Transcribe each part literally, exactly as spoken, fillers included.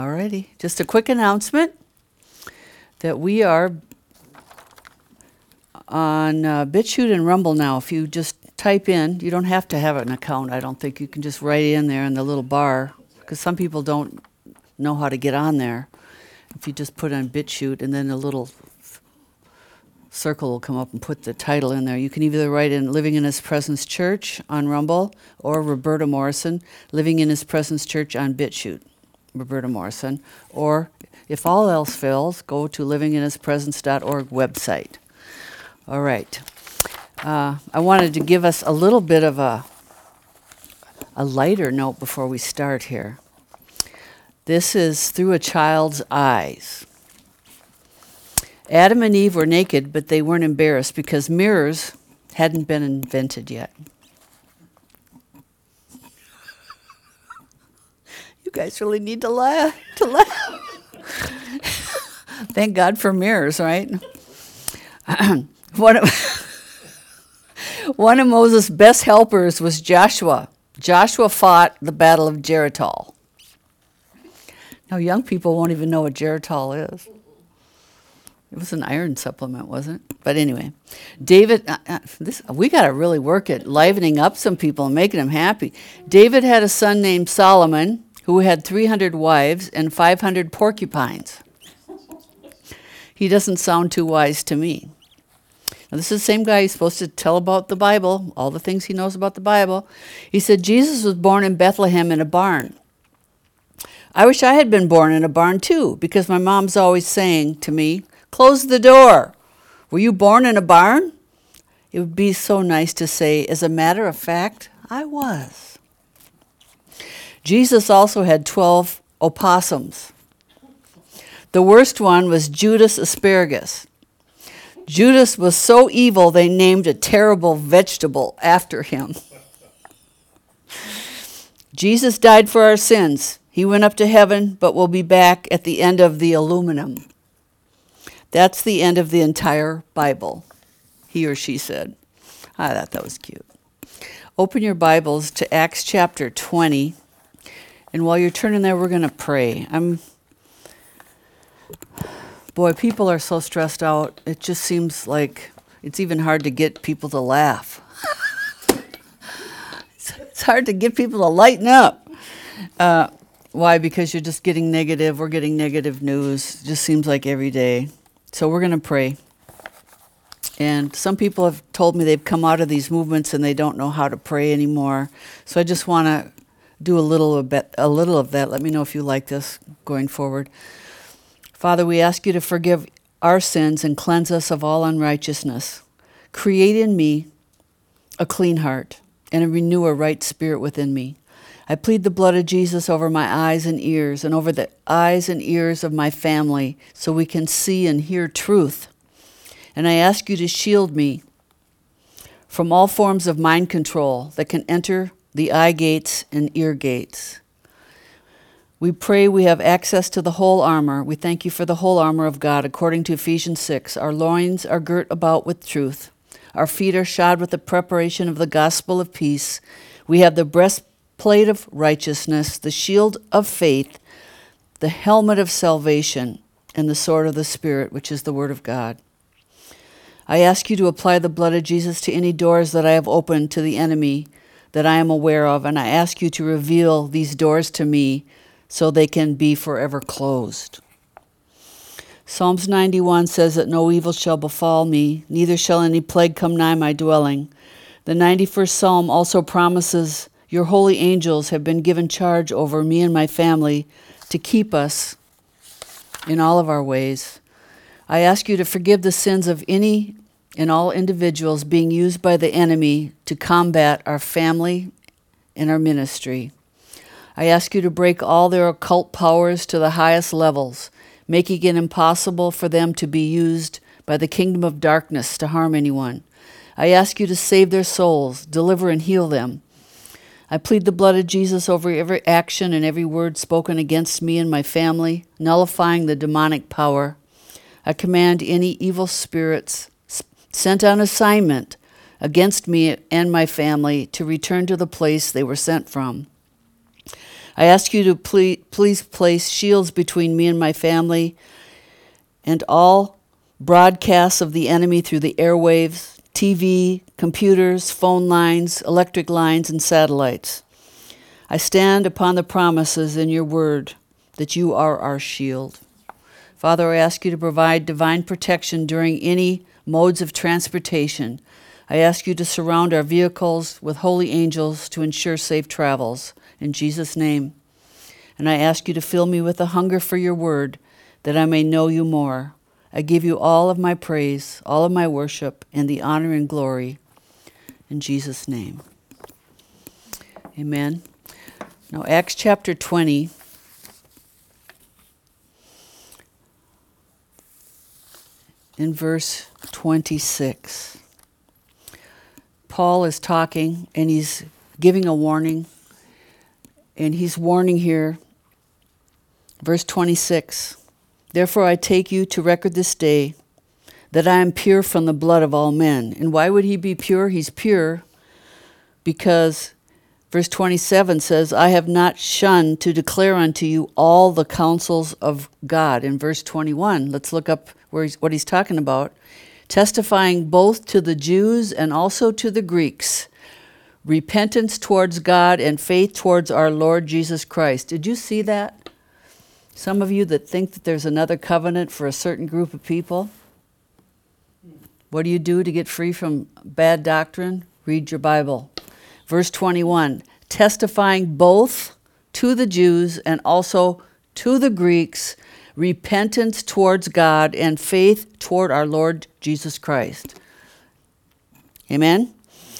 Alrighty, just a quick announcement that we are on uh, BitChute and Rumble now. If you just type in, you don't have to have an account, I don't think. You can just write in there in the little bar, because some people don't know how to get on there. If you just put on BitChute and then a little circle will come up and put the title in there. You can either write in Living in His Presence Church on Rumble or Roberta Morrison, Living in His Presence Church on BitChute, Roberta Morrison. Or if all else fails, go to living in his presence dot org website. All right. Uh, I wanted to give us a little bit of a, a lighter note before we start here. This is Through a Child's Eyes. Adam and Eve were naked, but they weren't embarrassed because mirrors hadn't been invented yet. You guys really need to laugh. To laugh. Thank God for mirrors, right? one, of, one of Moses' best helpers was Joshua. Joshua fought the Battle of Geritol. Now, young people won't even know what Geritol is. It was an iron supplement, wasn't it? But anyway, David, uh, uh, this we got to really work at livening up some people and making them happy. David had a son named Solomon who had three hundred wives and five hundred porcupines. He doesn't sound too wise to me. Now, this is the same guy who's supposed to tell about the Bible, all the things he knows about the Bible. He said, Jesus was born in Bethlehem in a barn. I wish I had been born in a barn too, because my mom's always saying to me, close the door. Were you born in a barn? It would be so nice to say, as a matter of fact, I was. Jesus also had twelve opossums. The worst one was Judas Asparagus. Judas was so evil they named a terrible vegetable after him. Jesus died for our sins. He went up to heaven, but will be back at the end of the aluminum. That's the end of the entire Bible, he or she said. I thought that was cute. Open your Bibles to Acts chapter twenty. And while you're turning there, we're going to pray. I'm, boy, people are so stressed out. It just seems like it's even hard to get people to laugh. it's, it's hard to get people to lighten up. Uh, why? Because you're just getting negative. We're getting negative news. It just seems like every day. So we're going to pray. And some people have told me they've come out of these movements and they don't know how to pray anymore. So I just want to do a little a bit, a little of that. Let me know if you like this going forward. Father, we ask you to forgive our sins and cleanse us of all unrighteousness. Create in me a clean heart and renew a right spirit within me. I plead the blood of Jesus over my eyes and ears and over the eyes and ears of my family so we can see and hear truth. And I ask you to shield me from all forms of mind control that can enter the eye gates and ear gates. We pray we have access to the whole armor. We thank you for the whole armor of God according to Ephesians six. Our loins are girt about with truth. Our feet are shod with the preparation of the gospel of peace. We have the breastplate of righteousness, the shield of faith, the helmet of salvation, and the sword of the Spirit, which is the word of God. I ask you to apply the blood of Jesus to any doors that I have opened to the enemy that I am aware of, and I ask you to reveal these doors to me so they can be forever closed. Psalms ninety-one says that no evil shall befall me, neither shall any plague come nigh my dwelling. The ninety-first Psalm also promises your holy angels have been given charge over me and my family to keep us in all of our ways. I ask you to forgive the sins of any and all individuals being used by the enemy to combat our family and our ministry. I ask you to break all their occult powers to the highest levels, making it impossible for them to be used by the kingdom of darkness to harm anyone. I ask you to save their souls, deliver and heal them. I plead the blood of Jesus over every action and every word spoken against me and my family, nullifying the demonic power. I command any evil spirits sent on assignment against me and my family to return to the place they were sent from. I ask you to please, please place shields between me and my family and all broadcasts of the enemy through the airwaves, T V, computers, phone lines, electric lines, and satellites. I stand upon the promises in your word that you are our shield. Father, I ask you to provide divine protection during any modes of transportation. I ask you to surround our vehicles with holy angels to ensure safe travels. In Jesus' name. And I ask you to fill me with a hunger for your word, that I may know you more. I give you all of my praise, all of my worship, and the honor and glory. In Jesus' name. Amen. Now, Acts chapter twenty. In verse twenty-six. Paul is talking, and he's giving a warning. And he's warning here, verse twenty-six. Therefore I take you to record this day that I am pure from the blood of all men. And why would he be pure? He's pure because verse twenty-seven says, I have not shunned to declare unto you all the counsels of God. In verse twenty-one, let's look up where he's, what he's talking about. Testifying both to the Jews and also to the Greeks, repentance towards God and faith towards our Lord Jesus Christ. Did you see that? Some of you that think that there's another covenant for a certain group of people. What do you do to get free from bad doctrine? Read your Bible. Verse twenty-one, testifying both to the Jews and also to the Greeks, repentance towards God and faith toward our Lord Jesus Christ. Amen?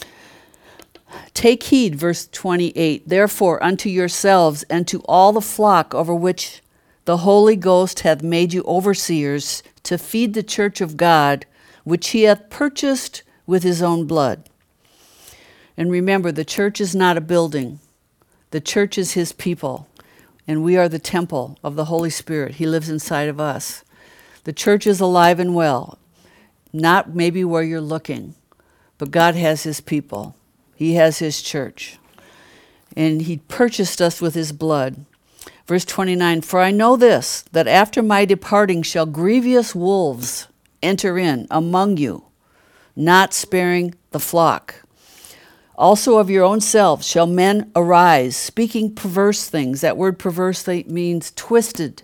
Take heed, verse twenty-eight, therefore unto yourselves and to all the flock over which the Holy Ghost hath made you overseers, to feed the church of God, which he hath purchased with his own blood. And remember, the church is not a building. The church is his people, and we are the temple of the Holy Spirit. He lives inside of us. The church is alive and well, not maybe where you're looking, but God has his people. He has his church, and he purchased us with his blood. Verse twenty-nine, for I know this, that after my departing shall grievous wolves enter in among you, not sparing the flock. Also of your own selves shall men arise, speaking perverse things. That word perverse means twisted,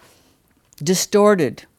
distorted,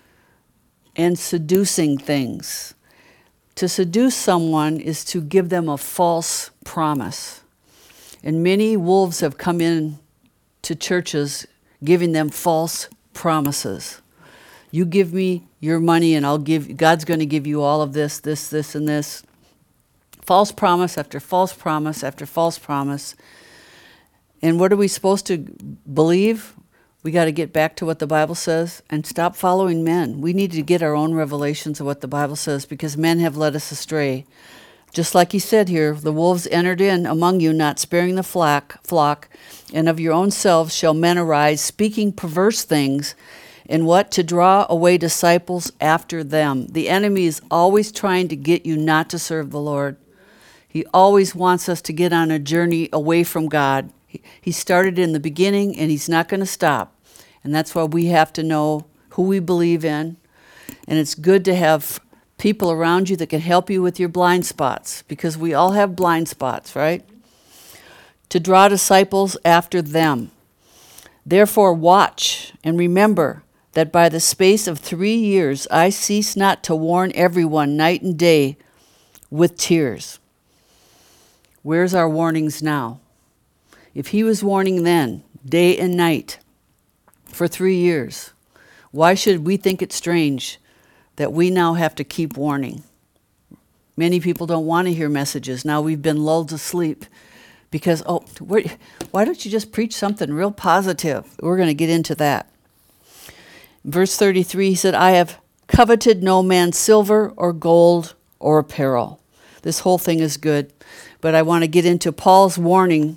and seducing things. To seduce someone is to give them a false promise. And many wolves have come in to churches giving them false promises. You give me your money and I'll give, God's going to give you all of this, this, this, and this. False promise after false promise after false promise. And what are we supposed to believe? We got to get back to what the Bible says and stop following men. We need to get our own revelations of what the Bible says, because men have led us astray. Just like he said here, the wolves entered in among you, not sparing the flock, flock, and of your own selves shall men arise, speaking perverse things, and what? To draw away disciples after them. The enemy is always trying to get you not to serve the Lord. He always wants us to get on a journey away from God. He, he started in the beginning, and he's not going to stop. And that's why we have to know who we believe in. And it's good to have people around you that can help you with your blind spots, because we all have blind spots, right? To draw disciples after them. Therefore watch and remember that by the space of three years I cease not to warn everyone night and day with tears. Where's our warnings now? If he was warning then, day and night, for three years, why should we think it strange that we now have to keep warning? Many people don't want to hear messages. Now we've been lulled to sleep because, oh, why don't you just preach something real positive? We're going to get into that. Verse thirty-three, he said, I have coveted no man's silver or gold or apparel. This whole thing is good, but I want to get into Paul's warning,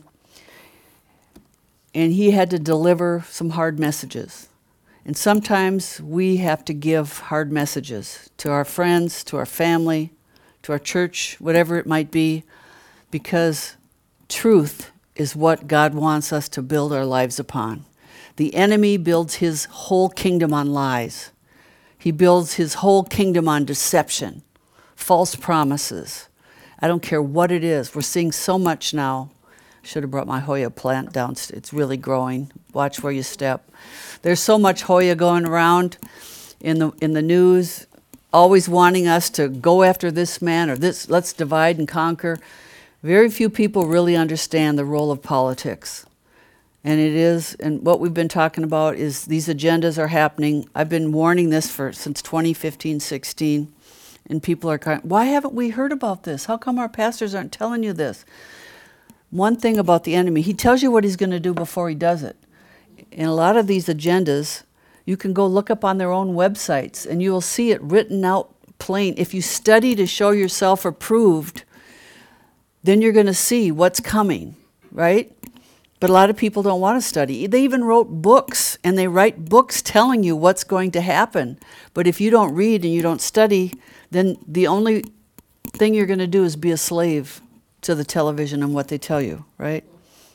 and he had to deliver some hard messages. And sometimes we have to give hard messages to our friends, to our family, to our church, whatever it might be, because truth is what God wants us to build our lives upon. The enemy builds his whole kingdom on lies. He builds his whole kingdom on deception, false promises. I don't care what it is. We're seeing so much now. Should have brought my Hoya plant down. It's really growing. Watch where you step. There's so much Hoya going around in the in the news, always wanting us to go after this man or this. Let's divide and conquer. Very few people really understand the role of politics. And it is, and what we've been talking about is these agendas are happening. I've been warning this for since twenty fifteen, sixteen. And people are kind, why haven't we heard about this? How come our pastors aren't telling you this? One thing about the enemy, he tells you what he's going to do before he does it. And a lot of these agendas, you can go look up on their own websites and you will see it written out plain. If you study to show yourself approved, then you're going to see what's coming, right? But a lot of people don't want to study. They even wrote books, and they write books telling you what's going to happen. But if you don't read and you don't study, then the only thing you're going to do is be a slave to the television and what they tell you, right?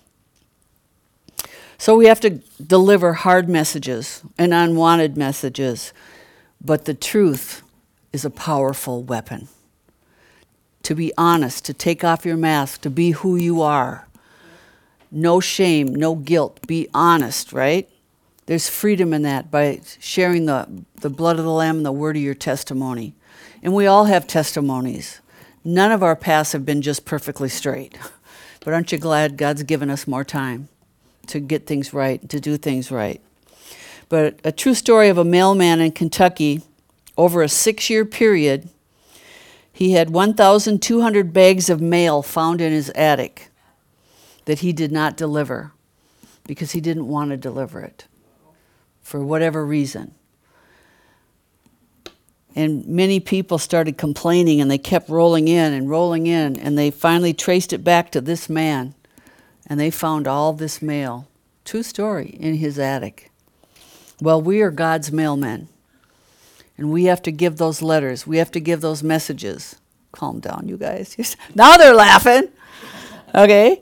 So we have to deliver hard messages and unwanted messages, but the truth is a powerful weapon. To be honest, to take off your mask, to be who you are. No shame, no guilt, be honest, right? There's freedom in that by sharing the, the blood of the Lamb and the word of your testimony. And we all have testimonies. None of our paths have been just perfectly straight. But aren't you glad God's given us more time to get things right, to do things right? But a true story of a mailman in Kentucky, over a six-year period, he had one thousand two hundred bags of mail found in his attic that he did not deliver because he didn't want to deliver it for whatever reason. And many people started complaining, and they kept rolling in and rolling in, and they finally traced it back to this man, and they found all this mail, true story, in his attic. Well, we are God's mailmen, and we have to give those letters. We have to give those messages. Calm down, you guys. Now they're laughing. Okay?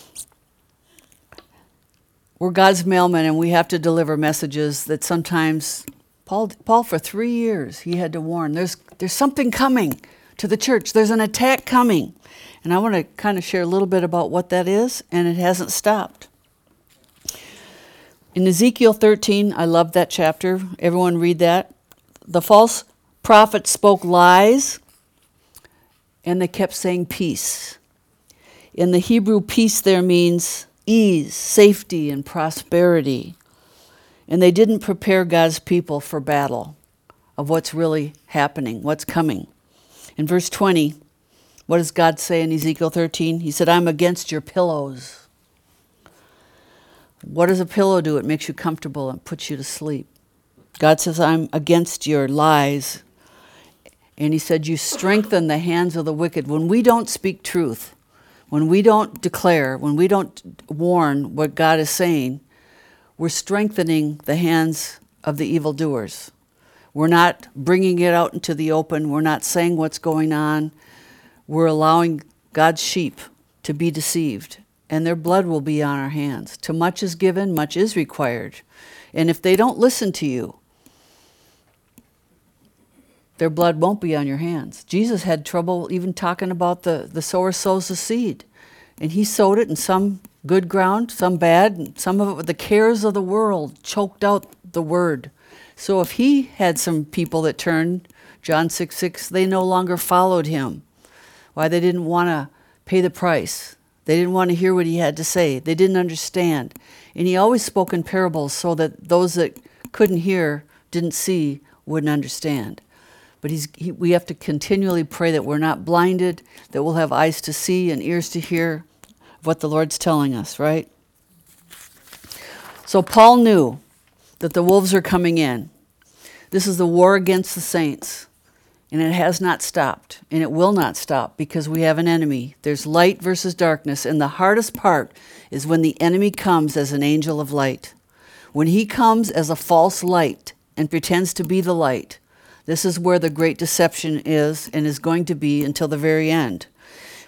We're God's mailmen, and we have to deliver messages that sometimes... Paul, Paul, for three years, he had to warn, there's, there's something coming to the church. There's an attack coming. And I want to kind of share a little bit about what that is, and it hasn't stopped. In Ezekiel thirteen, I love that chapter. Everyone read that. The false prophets spoke lies, and they kept saying peace. In the Hebrew, peace there means ease, safety, and prosperity. And they didn't prepare God's people for battle of what's really happening, what's coming. In verse twenty, what does God say in Ezekiel thirteen? He said, I'm against your pillows. What does a pillow do? It makes you comfortable and puts you to sleep. God says, I'm against your lies. And he said, you strengthen the hands of the wicked. When we don't speak truth, when we don't declare, when we don't warn what God is saying, we're strengthening the hands of the evildoers. We're not bringing it out into the open. We're not saying what's going on. We're allowing God's sheep to be deceived, and their blood will be on our hands. To much is given, much is required. And if they don't listen to you, their blood won't be on your hands. Jesus had trouble even talking about the, the sower sows the seed. And he sowed it in some good ground, some bad, and some of it with the cares of the world choked out the word. So if he had some people that turned, John six six, they no longer followed him. Why? They didn't want to pay the price. They didn't want to hear what he had to say. They didn't understand. And he always spoke in parables so that those that couldn't hear, didn't see, wouldn't understand. But he's, he, we have to continually pray that we're not blinded, that we'll have eyes to see and ears to hear what the Lord's telling us, right? So Paul knew that the wolves are coming in. This is the war against the saints, and it has not stopped, and it will not stop because we have an enemy. There's light versus darkness, and the hardest part is when the enemy comes as an angel of light. When he comes as a false light and pretends to be the light, this is where the great deception is and is going to be until the very end.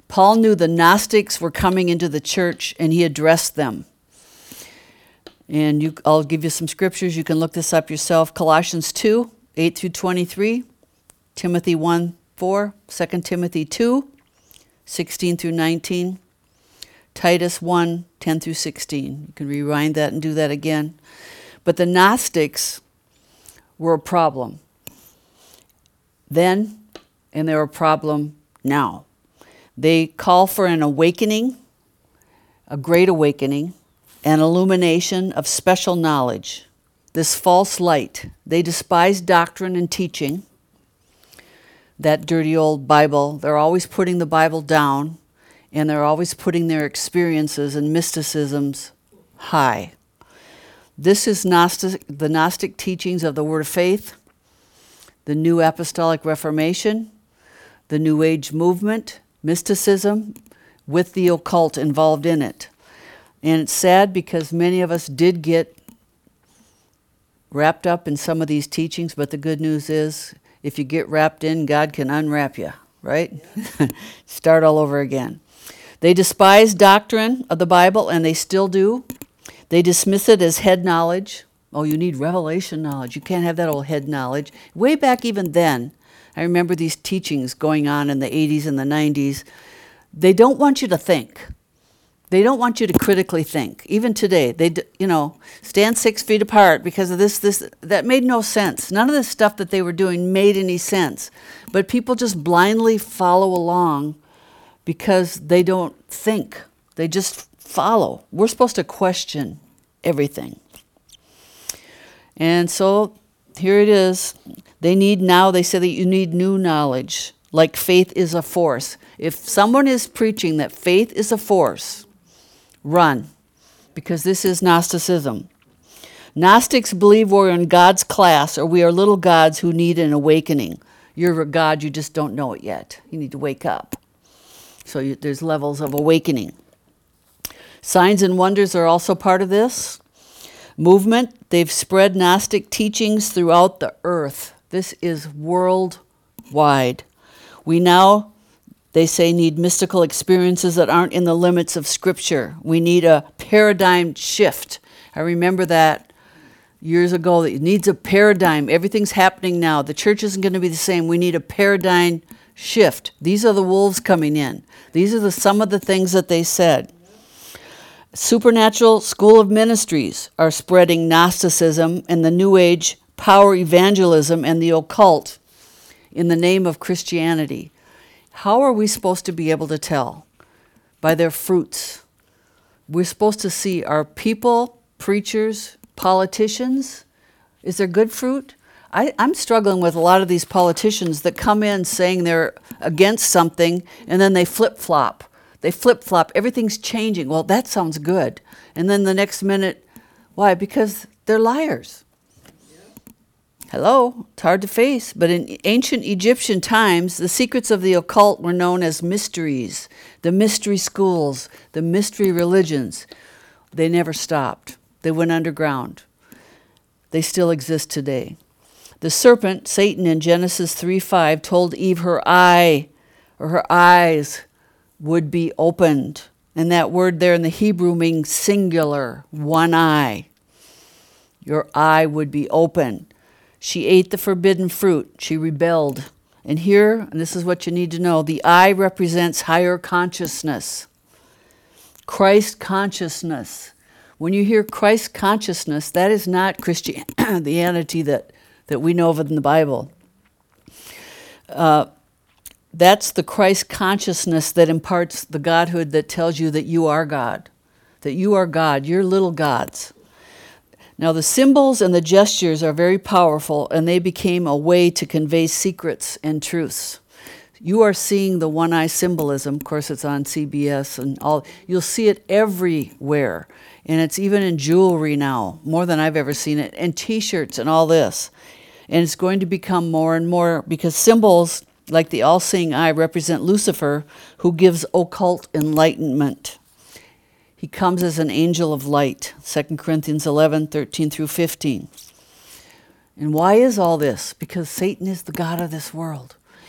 Paul knew the Gnostics were coming into the church, and he addressed them. And you, I'll give you some scriptures. You can look this up yourself. Colossians two, eight through twenty-three, Timothy one, four, Second Timothy two, sixteen through nineteen, Titus one, ten through sixteen. You can rewind that and do that again. But the Gnostics were a problem then, and they're a problem now. They call for an awakening, a great awakening, an illumination of special knowledge, this false light. They despise doctrine and teaching, that dirty old Bible. They're always putting the Bible down, and they're always putting their experiences and mysticisms high. This is Gnostic, the Gnostic teachings of the Word of Faith, the New Apostolic Reformation, the New Age movement, mysticism, with the occult involved in it. And it's sad because many of us did get wrapped up in some of these teachings, but the good news is, if you get wrapped in, God can unwrap you, right? Start all over again. They despise doctrine of the Bible, and they still do. They dismiss it as head knowledge. Oh, you need revelation knowledge. You can't have that old head knowledge. Way back even then, I remember these teachings going on in the eighties and the nineties. They don't want you to think. They don't want you to critically think. Even today, they, you know, stand six feet apart because of this, this, that made no sense. None of the stuff that they were doing made any sense. But people just blindly follow along because they don't think. They just follow. We're supposed to question everything. And so here it is. They need now, they say that you need new knowledge, like faith is a force. If someone is preaching that faith is a force, run, because this is Gnosticism. Gnostics believe we're in God's class, or we are little gods who need an awakening. You're a god, you just don't know it yet. You need to wake up. So you, there's levels of awakening. Signs and wonders are also part of this movement. They've spread Gnostic teachings throughout the earth. This is worldwide. We now, they say, need mystical experiences that aren't in the limits of Scripture. We need a paradigm shift. I remember that years ago. It needs a paradigm. Everything's happening now. The church isn't going to be the same. We need a paradigm shift. These are the wolves coming in. These are the, some of the things that they said. Supernatural School of Ministries are spreading Gnosticism and the New Age power evangelism and the occult in the name of Christianity. How are we supposed to be able to tell? By their fruits. We're supposed to see, are people, preachers, politicians, is there good fruit? I, I'm struggling with a lot of these politicians that come in saying they're against something, and then they flip-flop. They flip-flop. Everything's changing. Well, that sounds good. And then the next minute, why? Because they're liars. Hello, it's hard to face. But in ancient Egyptian times, the secrets of the occult were known as mysteries, the mystery schools, the mystery religions. They never stopped. They went underground. They still exist today. The serpent, Satan, in Genesis three five, told Eve her eye, or her eyes, would be opened. And that word there in the Hebrew means singular, one eye. Your eye would be open. She ate the forbidden fruit. She rebelled. And here, and this is what you need to know, the eye represents higher consciousness. Christ consciousness. When you hear Christ consciousness, that is not Christianity that, that we know of in the Bible. Uh, that's the Christ consciousness that imparts the Godhood that tells you that you are God, that you are God, you're little gods. Now the symbols and the gestures are very powerful, and they became a way to convey secrets and truths. You are seeing the one-eye symbolism. Of course, it's on C B S and all. You'll see it everywhere, and it's even in jewelry now, more than I've ever seen it, and T-shirts and all this. And it's going to become more and more, because symbols like the all-seeing eye represent Lucifer, who gives occult enlightenment. He comes as an angel of light, Second Corinthians eleven, thirteen through fifteen. And why is all this? Because Satan is the god of this world.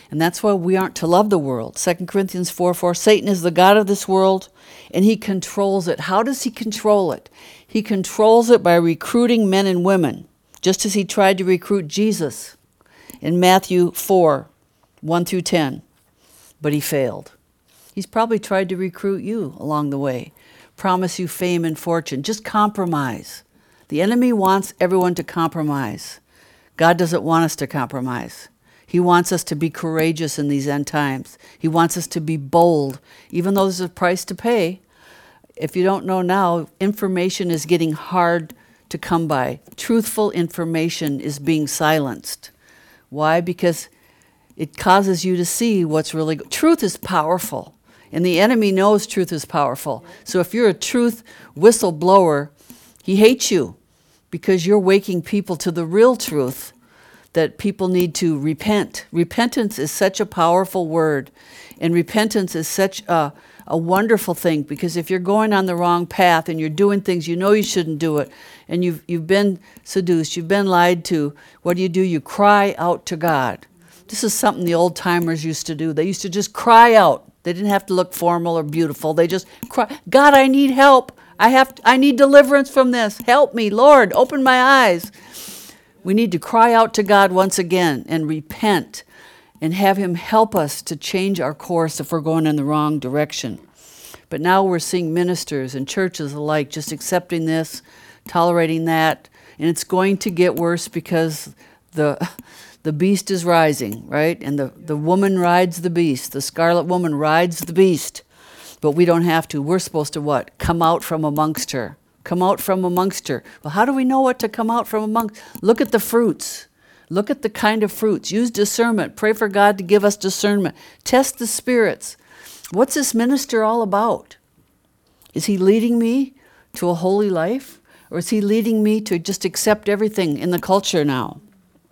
And that's why we aren't to love the world. Second Corinthians four four, Satan is the god of this world, and he controls it. How does he control it? He controls it by recruiting men and women, just as he tried to recruit Jesus in Matthew four, one through ten. But he failed. He's probably tried to recruit you along the way, promise you fame and fortune. Just compromise. The enemy wants everyone to compromise. God doesn't want us to compromise. He wants us to be courageous in these end times. He wants us to be bold, even though there's a price to pay. If you don't know now, information is getting hard to come by. Truthful information is being silenced. Why? Because it causes you to see what's really good. Truth is powerful, and the enemy knows truth is powerful. So if you're a truth whistleblower, he hates you because you're waking people to the real truth, that people need to repent. Repentance is such a powerful word, and repentance is such a, a wonderful thing, because if you're going on the wrong path and you're doing things you know you shouldn't do it, and you've, you've been seduced, you've been lied to, what do you do? You cry out to God. This is something the old timers used to do. They used to just cry out. They didn't have to look formal or beautiful. They just cry, God, I need help. I have, to, I need deliverance from this. Help me, Lord, open my eyes. We need to cry out to God once again and repent and have him help us to change our course if we're going in the wrong direction. But now we're seeing ministers and churches alike just accepting this, tolerating that, and it's going to get worse because the the beast is rising, right? And the, the woman rides the beast. The scarlet woman rides the beast. But we don't have to. We're supposed to what? Come out from amongst her. Come out from amongst her. Well, how do we know what to come out from amongst? Look at the fruits. Look at the kind of fruits. Use discernment. Pray for God to give us discernment. Test the spirits. What's this minister all about? Is he leading me to a holy life? Or is he leading me to just accept everything in the culture now?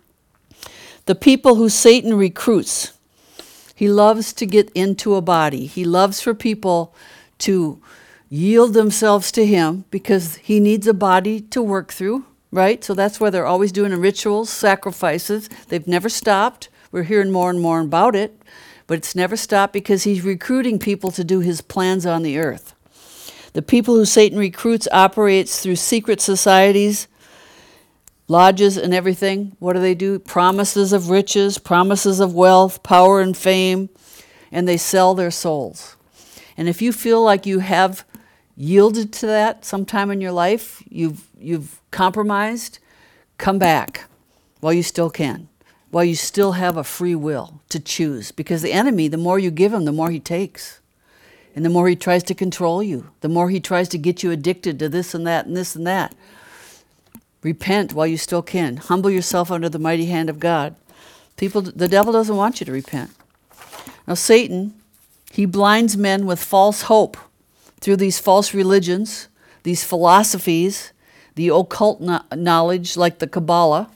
The people who Satan recruits, he loves to get into a body. He loves for people to yield themselves to him because he needs a body to work through, right? So that's why they're always doing rituals, sacrifices. They've never stopped. We're hearing more and more about it, but it's never stopped because he's recruiting people to do his plans on the earth. The people who Satan recruits operates through secret societies, lodges and everything. What do they do? Promises of riches, promises of wealth, power and fame, and they sell their souls. And if you feel like you have yielded to that sometime in your life, you've you've compromised, come back while you still can, while you still have a free will to choose. Because the enemy, the more you give him, the more he takes. And the more he tries to control you, the more he tries to get you addicted to this and that and this and that. Repent while you still can. Humble yourself under the mighty hand of God. People, the devil doesn't want you to repent. Now Satan, he blinds men with false hope through these false religions, these philosophies, the occult no- knowledge like the Kabbalah.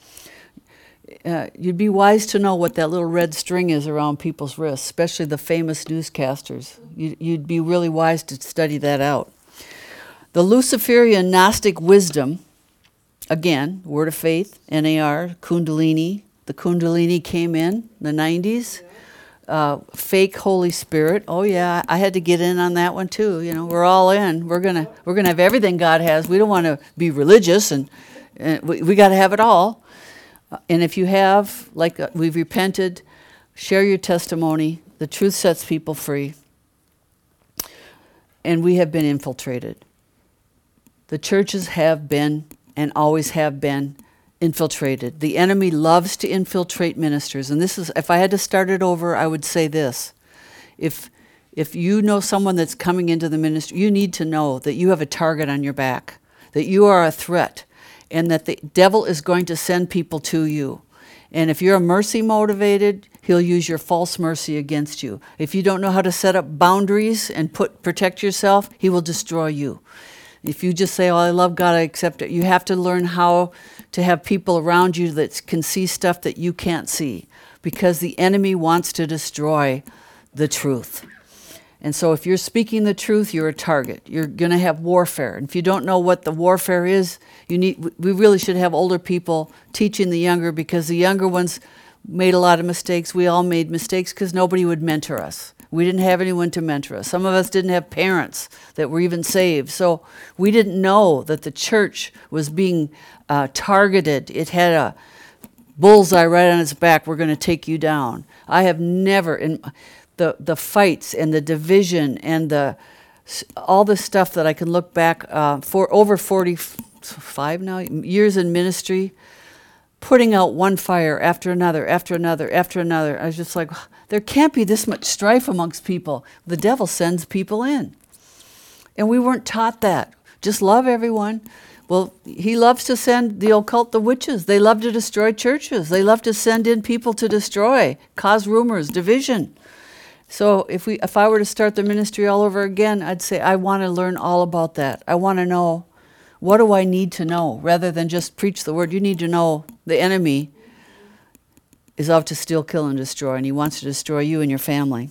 Uh, you'd be wise to know what that little red string is around people's wrists, especially the famous newscasters. You, you'd be really wise to study that out. The Luciferian Gnostic wisdom, again, Word of Faith, N A R, Kundalini. The Kundalini came in in the nineties. Uh, fake Holy Spirit. Oh yeah, I had to get in on that one too. You know, we're all in. We're gonna we're gonna have everything God has. We don't want to be religious, and, and we, we got to have it all. Uh, and if you have, like uh, we've repented, share your testimony. The truth sets people free. And we have been infiltrated. The churches have been and always have been infiltrated. The enemy loves to infiltrate ministers. And this is, if I had to start it over, I would say this. If if you know someone that's coming into the ministry, you need to know that you have a target on your back, that you are a threat, and that the devil is going to send people to you. And if you're mercy motivated, he'll use your false mercy against you. If you don't know how to set up boundaries and put protect yourself, he will destroy you. If you just say, oh, I love God, I accept it, you have to learn how to have people around you that can see stuff that you can't see, because the enemy wants to destroy the truth. And so if you're speaking the truth, you're a target. You're going to have warfare. And if you don't know what the warfare is, you need. we really should have older people teaching the younger, because the younger ones made a lot of mistakes. We all made mistakes because nobody would mentor us. We didn't have anyone to mentor us. Some of us didn't have parents that were even saved. So we didn't know that the church was being uh, targeted. It had a bullseye right on its back. We're going to take you down. I have never, in the, the fights and the division and the all the stuff that I can look back uh, for over forty-five now years in ministry, putting out one fire after another, after another, after another. I was just like, there can't be this much strife amongst people. The devil sends people in. And we weren't taught that. Just love everyone. Well, he loves to send the occult, the witches. They love to destroy churches. They love to send in people to destroy, cause rumors, division. So if we, if I were to start the ministry all over again, I'd say I want to learn all about that. I want to know, what do I need to know? Rather than just preach the word, you need to know the enemy is out to steal, kill, and destroy, and he wants to destroy you and your family.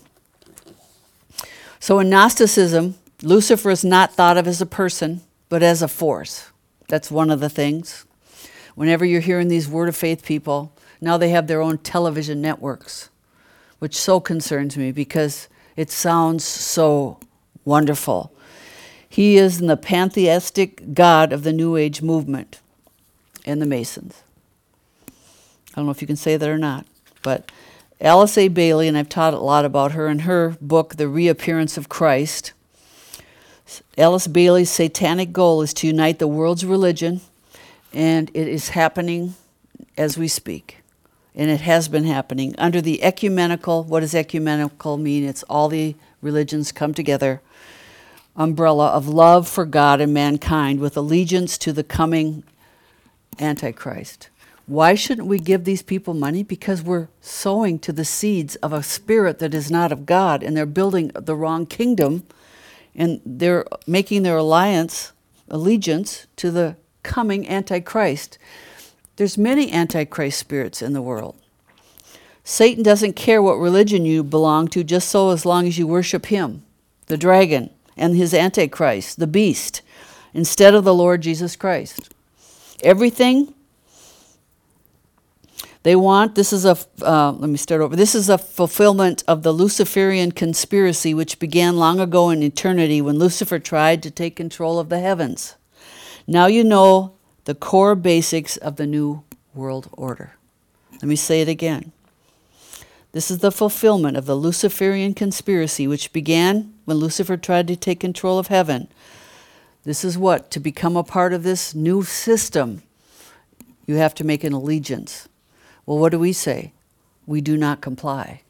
So in Gnosticism, Lucifer is not thought of as a person, but as a force. That's one of the things. Whenever you're hearing these Word of Faith people, now they have their own television networks, which so concerns me because it sounds so wonderful. He is the pantheistic God of the New Age movement and the Masons. I don't know if you can say that or not, but Alice A. Bailey, and I've taught a lot about her in her book, The Reappearance of Christ. Alice Bailey's satanic goal is to unite the world's religion, and it is happening as we speak. And it has been happening under the ecumenical, what does ecumenical mean? It's all the religions come together, umbrella of love for God and mankind with allegiance to the coming Antichrist. Why shouldn't we give these people money? Because we're sowing to the seeds of a spirit that is not of God, and they're building the wrong kingdom, and they're making their alliance, allegiance to the coming Antichrist. There's many Antichrist spirits in the world. Satan doesn't care what religion you belong to, just so as long as you worship him, the dragon, and his Antichrist, the beast, instead of the Lord Jesus Christ. Everything they want, this is a, uh, let me start over. This is a fulfillment of the Luciferian conspiracy, which began long ago in eternity when Lucifer tried to take control of the heavens. Now you know the core basics of the New World Order. Let me say it again. This is the fulfillment of the Luciferian conspiracy, which began when Lucifer tried to take control of heaven. This is what? To become a part of this new system, you have to make an allegiance. Well, what do we say? We do not comply.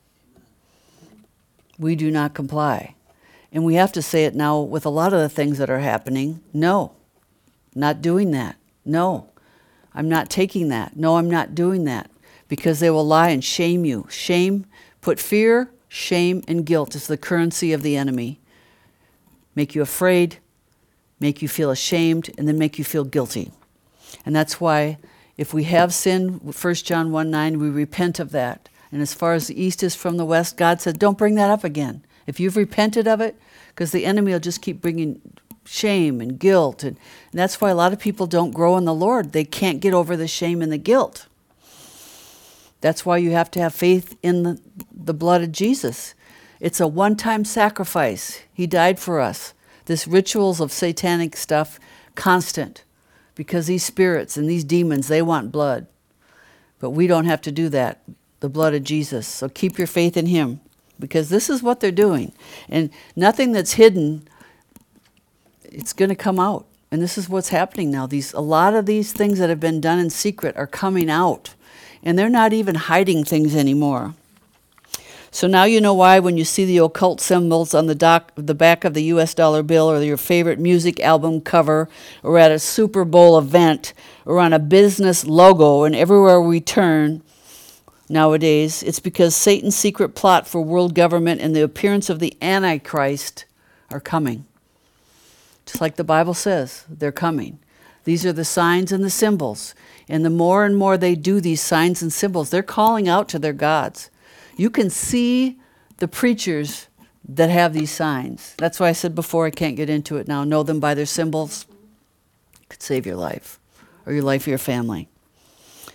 We do not comply. And we have to say it now with a lot of the things that are happening. No, not doing that. No, I'm not taking that. No, I'm not doing that. Because they will lie and shame you. Shame, put fear, shame, and guilt is the currency of the enemy. Make you afraid, make you feel ashamed, and then make you feel guilty. And that's why if we have sin, First John one nine, we repent of that. And as far as the east is from the west, God said, don't bring that up again. If you've repented of it, because the enemy will just keep bringing shame and guilt. And, and that's why a lot of people don't grow in the Lord. They can't get over the shame and the guilt. That's why you have to have faith in the, the blood of Jesus. It's a one-time sacrifice. He died for us. This rituals of satanic stuff, constant. Because these spirits and these demons, they want blood. But we don't have to do that. The blood of Jesus. So keep your faith in him. Because this is what they're doing. And nothing that's hidden, it's going to come out. And this is what's happening now. These, a lot of these things that have been done in secret are coming out. And they're not even hiding things anymore. So now you know why when you see the occult symbols on the, doc, the back of the U S dollar bill or your favorite music album cover or at a Super Bowl event or on a business logo and everywhere we turn nowadays, it's because Satan's secret plot for world government and the appearance of the Antichrist are coming. Just like the Bible says, they're coming. These are the signs and the symbols. And the more and more they do these signs and symbols, they're calling out to their gods. You can see the preachers that have these signs. That's why I said before, I can't get into it now. Know them by their symbols. It could save your life or your life of your family. So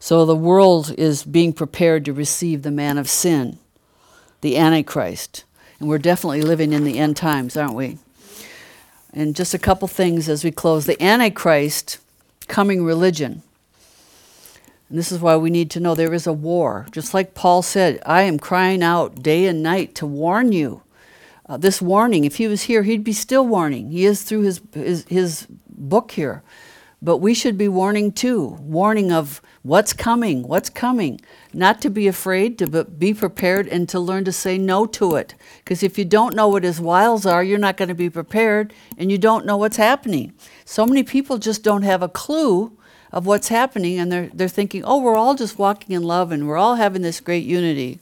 So the world is being prepared to receive the man of sin, the Antichrist. And we're definitely living in the end times, aren't we? And just a couple things as we close. The Antichrist, coming religion. And this is why we need to know there is a war. Just like Paul said, I am crying out day and night to warn you. Uh, this warning, if he was here, he'd be still warning. He is through his, his, his book here. But we should be warning too, warning of what's coming, what's coming. Not to be afraid, to be prepared, and to learn to say no to it. Because if you don't know what his wiles are, you're not going to be prepared, and you don't know what's happening. So many people just don't have a clue of what's happening, and they're, they're thinking, oh, we're all just walking in love, and we're all having this great unity.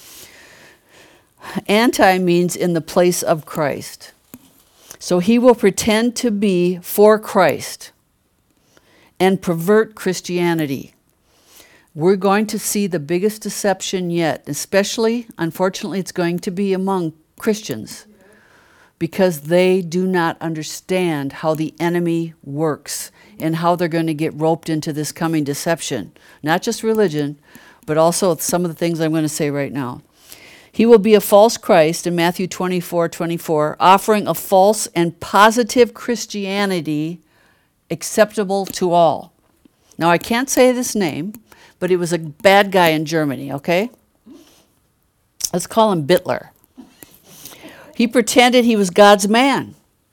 Anti means in the place of Christ. So he will pretend to be for Christ and pervert Christianity. We're going to see the biggest deception yet, especially, unfortunately, it's going to be among Christians, because they do not understand how the enemy works and how they're going to get roped into this coming deception. Not just religion, but also some of the things I'm going to say right now. He will be a false Christ in Matthew twenty-four twenty-four, offering a false and positive Christianity acceptable to all. Now, I can't say this name, but he was a bad guy in Germany, okay? Let's call him Bitler. He pretended he was God's man.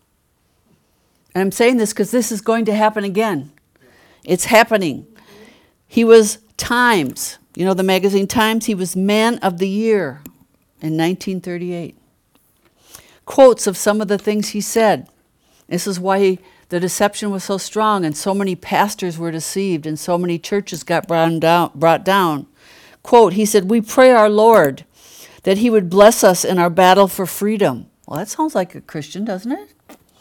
And I'm saying this because this is going to happen again. It's happening. He was Times, you know the magazine Times? He was Man of the Year in nineteen thirty-eight. Quotes of some of the things he said. This is why he, the deception was so strong, and so many pastors were deceived, and so many churches got brought down. Brought down. Quote, he said, we pray our Lord that he would bless us in our battle for freedom. Well, that sounds like a Christian, doesn't it?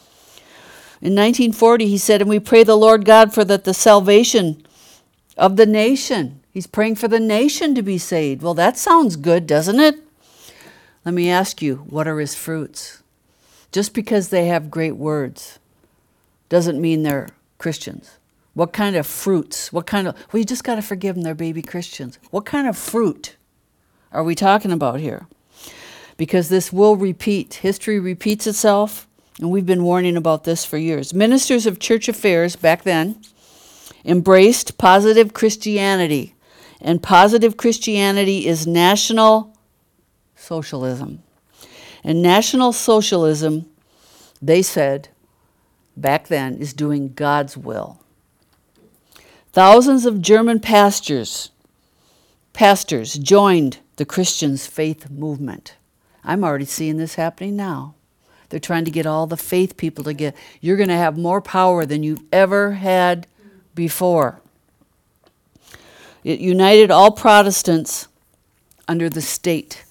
In nineteen forty, he said, and we pray the Lord God for that the salvation of the nation. He's praying for the nation to be saved. Well, that sounds good, doesn't it? Let me ask you, what are his fruits? Just because they have great words doesn't mean they're Christians. What kind of fruits? What kind of, well, you just got to forgive them, they're baby Christians. What kind of fruit are we talking about here? Because this will repeat. History repeats itself, and we've been warning about this for years. Ministers of church affairs back then embraced positive Christianity, and positive Christianity is national socialism. And national socialism, they said back then, is doing God's will. Thousands of German pastors, pastors joined the Christians' faith movement. I'm already seeing this happening now. They're trying to get all the faith people to get, you're going to have more power than you've ever had before. It united all Protestants under the state.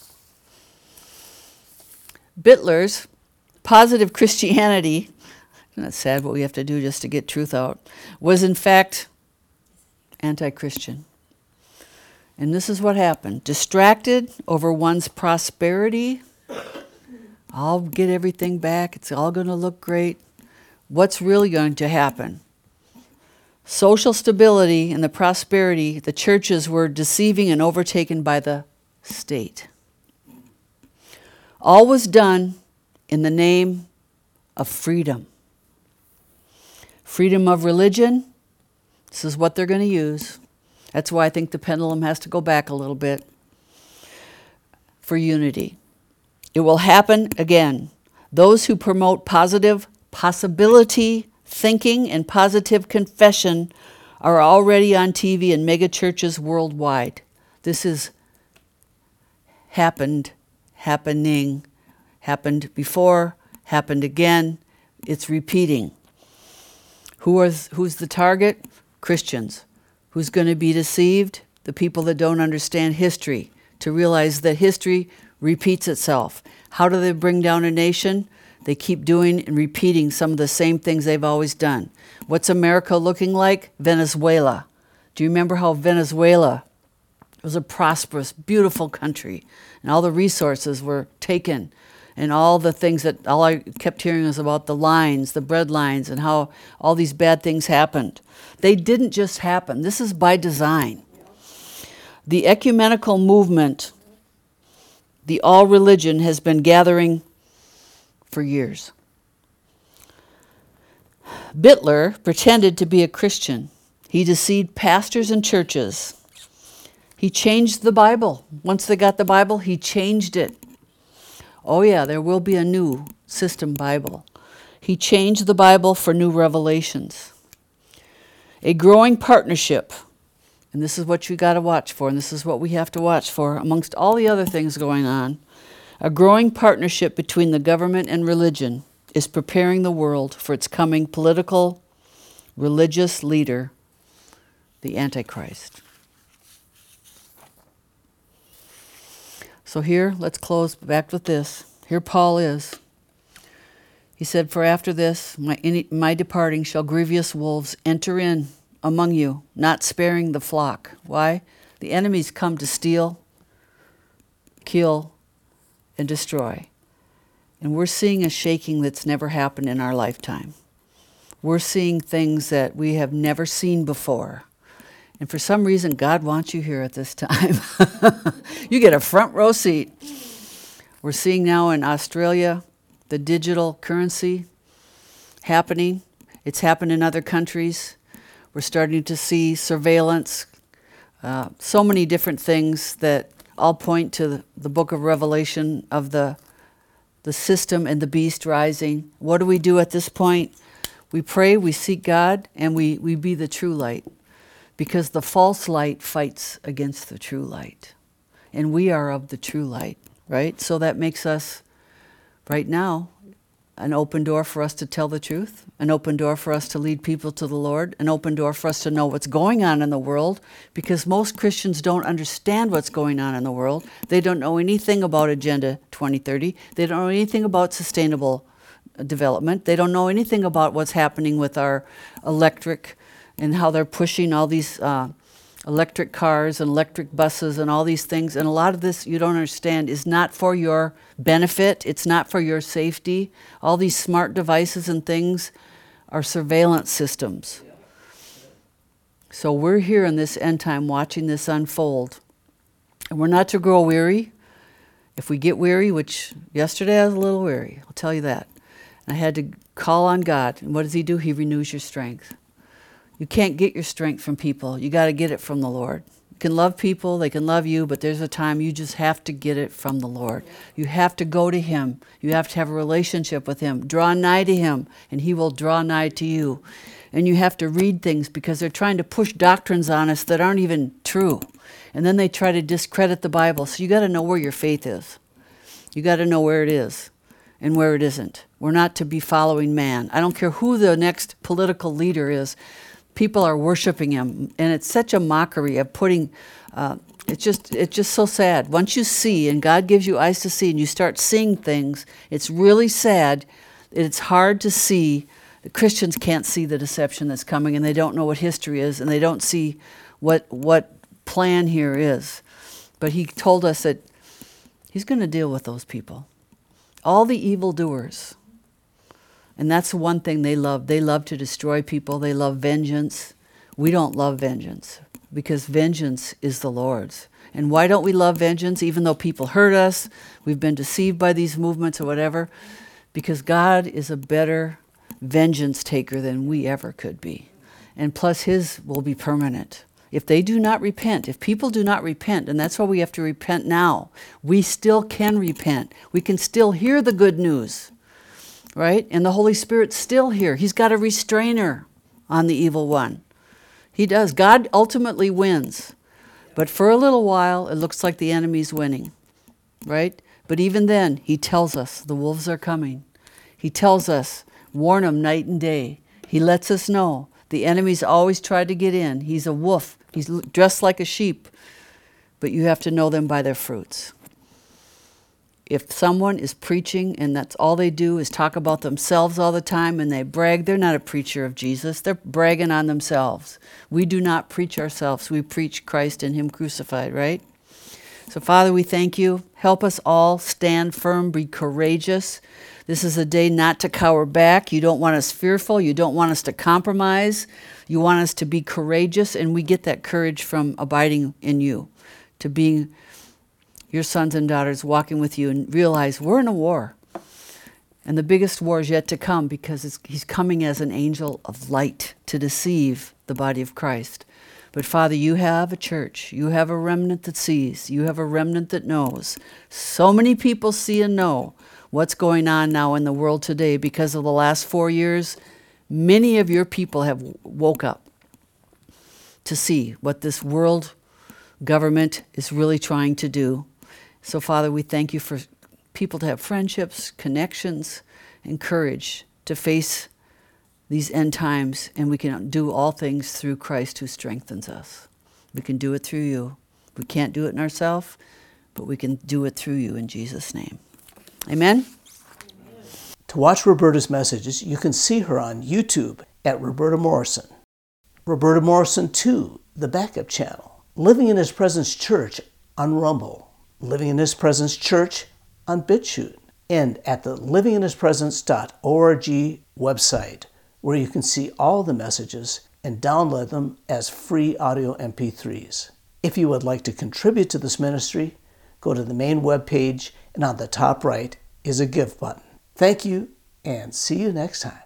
Bitler's positive Christianity, isn't that sad what we have to do just to get truth out, was in fact anti-Christian. And this is what happened. Distracted over one's prosperity, I'll get everything back, it's all going to look great. What's really going to happen? Social stability and the prosperity, the churches were deceiving and overtaken by the state. All was done in the name of freedom. Freedom of religion, this is what they're going to use. That's why I think the pendulum has to go back a little bit. For unity. It will happen again. Those who promote positive possibility thinking and positive confession are already on T V in mega churches worldwide. This is happened, happening, happened before, happened again. It's repeating. Who is, who's the target? Christians. Who's going to be deceived? The people that don't understand history, to realize that history repeats itself. How do they bring down a nation? They keep doing and repeating some of the same things they've always done. What's America looking like? Venezuela. Do you remember how Venezuela was a prosperous, beautiful country, and all the resources were taken, and all the things that all I kept hearing was about the lines, the bread lines, and how all these bad things happened. They didn't just happen. This is by design. The ecumenical movement, the all religion, has been gathering for years. Bitler pretended to be a Christian. He deceived pastors and churches. He changed the Bible. Once they got the Bible, he changed it. Oh yeah, there will be a new system Bible. He changed the Bible for new revelations. A growing partnership, and this is what you got to watch for, and this is what we have to watch for, amongst all the other things going on. A growing partnership between the government and religion is preparing the world for its coming political, religious leader, the Antichrist. So here, let's close back with this. Here Paul is. He said, "For after this, my, in, my departing shall grievous wolves enter in among you, not sparing the flock." Why? The enemies come to steal, kill, and destroy. And we're seeing a shaking that's never happened in our lifetime. We're seeing things that we have never seen before. And for some reason, God wants you here at this time. You get a front row seat. We're seeing now in Australia the digital currency happening. It's happened in other countries. We're starting to see surveillance, uh, so many different things that all point to the, the book of Revelation of the, the system and the beast rising. What do we do at this point? We pray, we seek God, and we, we be the true light. Because the false light fights against the true light. And we are of the true light, right? So that makes us, right now, an open door for us to tell the truth, an open door for us to lead people to the Lord, an open door for us to know what's going on in the world, because most Christians don't understand what's going on in the world. They don't know anything about Agenda twenty thirty. They don't know anything about sustainable development. They don't know anything about what's happening with our electric and how they're pushing all these uh, electric cars and electric buses and all these things. And a lot of this, you don't understand, is not for your benefit. It's not for your safety. All these smart devices and things are surveillance systems. So we're here in this end time watching this unfold. And we're not to grow weary. If we get weary, which yesterday I was a little weary, I'll tell you that. And I had to call on God. And what does he do? He renews your strength. You can't get your strength from people. You got to get it from the Lord. You can love people, they can love you, but there's a time you just have to get it from the Lord. You have to go to him. You have to have a relationship with him. Draw nigh to him, and he will draw nigh to you. And you have to read things because they're trying to push doctrines on us that aren't even true. And then they try to discredit the Bible. So you got to know where your faith is. You got to know where it is and where it isn't. We're not to be following man. I don't care who the next political leader is. People are worshiping him, and it's such a mockery of putting, uh, it's just it's just so sad. Once you see, and God gives you eyes to see, and you start seeing things, it's really sad. It's hard to see. The Christians can't see the deception that's coming, and they don't know what history is, and they don't see what what plan here is. But he told us that he's going to deal with those people, all the evildoers. And that's the one thing they love. They love to destroy people. They love vengeance. We don't love vengeance because vengeance is the Lord's. And why don't we love vengeance even though people hurt us? We've been deceived by these movements or whatever. Because God is a better vengeance taker than we ever could be. And plus his will be permanent. If they do not repent, if people do not repent, and that's why we have to repent now, we still can repent. We can still hear the good news. Right? And the Holy Spirit's still here. He's got a restrainer on the evil one. He does. God ultimately wins. But for a little while, it looks like the enemy's winning. Right? But even then, he tells us the wolves are coming. He tells us, warn them night and day. He lets us know. The enemy's always tried to get in. He's a wolf. He's dressed like a sheep. But you have to know them by their fruits. If someone is preaching and that's all they do is talk about themselves all the time and they brag, they're not a preacher of Jesus. They're bragging on themselves. We do not preach ourselves. We preach Christ and him crucified, right? So, Father, we thank you. Help us all stand firm, be courageous, This is a day not to cower back. You don't want us fearful. You don't want us to compromise. You want us to be courageous, and we get that courage from abiding in you, to being your sons and daughters, walking with you, and realize we're in a war. And the biggest war is yet to come, because it's, he's coming as an angel of light to deceive the body of Christ. But Father, you have a church. You have a remnant that sees. You have a remnant that knows. So many people see and know what's going on now in the world today because of the last four years. Many of your people have woke up to see what this world government is really trying to do. So, Father, we thank you for people to have friendships, connections, and courage to face these end times, and we can do all things through Christ who strengthens us. We can do it through you. We can't do it in ourselves, but we can do it through you in Jesus' name. Amen? To watch Roberta's messages, you can see her on YouTube at Roberta Morrison. Roberta Morrison two, the backup channel. Living in His Presence Church on Rumble. Living in His Presence Church on BitChute. And at the living in his presence dot org website, where you can see all the messages and download them as free audio M P threes. If you would like to contribute to this ministry, go to the main webpage, and on the top right is a Give button. Thank you, and see you next time.